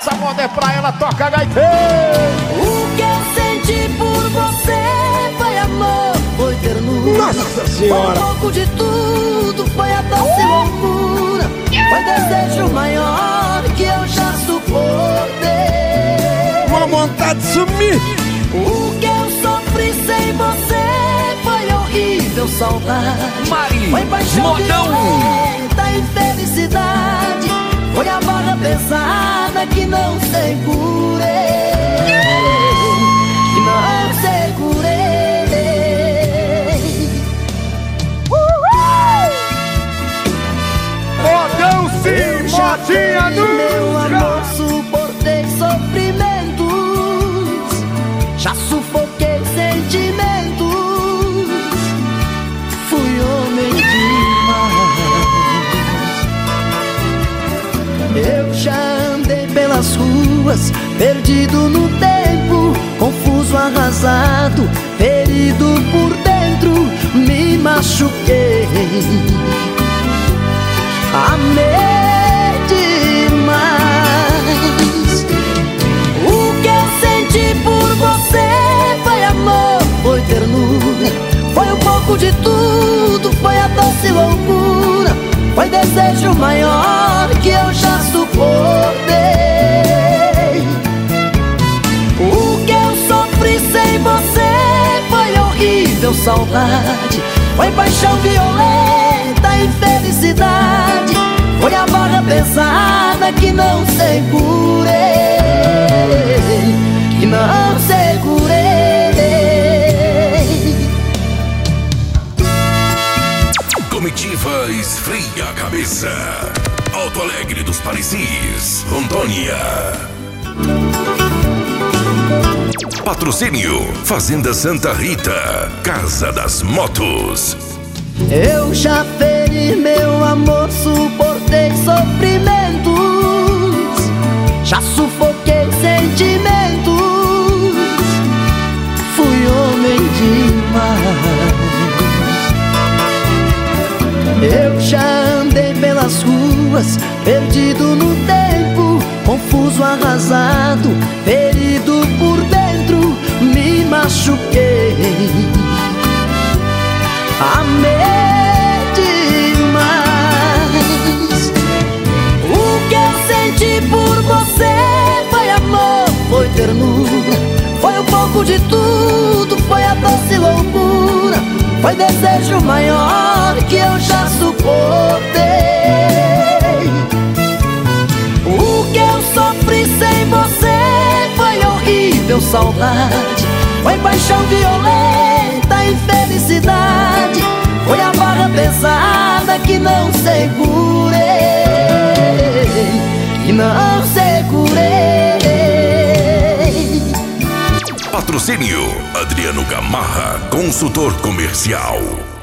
essa moda é pra ela, toca gaiteiro. O que eu senti por você foi amor, foi ternura. Nossa Senhora! Foi um pouco de tudo, foi a doce loucura. Foi desejo maior que eu já suportei. Uma vontade de sumir. O que eu sofri sem você foi horrível, saudade. Mari, foi paixão modão. violenta, infelicidade. Foi a barra pesada que não segurei, que não segurei. Modão sim, modinha Meu amor, nunca. suportei sofrimentos, já sufoquei sentimentos. Fui homem demais. Eu já andei pelas ruas, perdido no tempo, confuso, arrasado, ferido por dentro, me machuquei. Amei demais. O que eu senti por você foi amor, foi ternura. Foi um pouco de tudo, foi a doce loucura. Foi desejo maior que eu já suportei. O que eu sofri sem você foi horrível, saudade. Foi paixão violenta, infelicidade. Foi a barra pesada que não segurei, que não segurei. Comitiva esfria a cabeça. Alto Alegre dos Parecis, Rondônia. Patrocínio Fazenda Santa Rita, Casa das Motos. Eu já feri meu amor, suportei sofrimentos, já sufoquei sentimentos. Fui homem demais. Eu já andei pelas ruas, perdido no tempo, confuso, arrasado, ferido por dentro, me machuquei. Amei demais. O que eu senti por você foi amor, foi ternura. Foi um pouco de tudo, foi a doce loucura. Foi desejo maior que eu já suportei. O que eu sofri sem você foi horrível, saudade. Foi paixão violenta, infelicidade. Foi a barra pesada que não segurei, que não segurei. Patrocínio Adriano Gamarra, consultor comercial.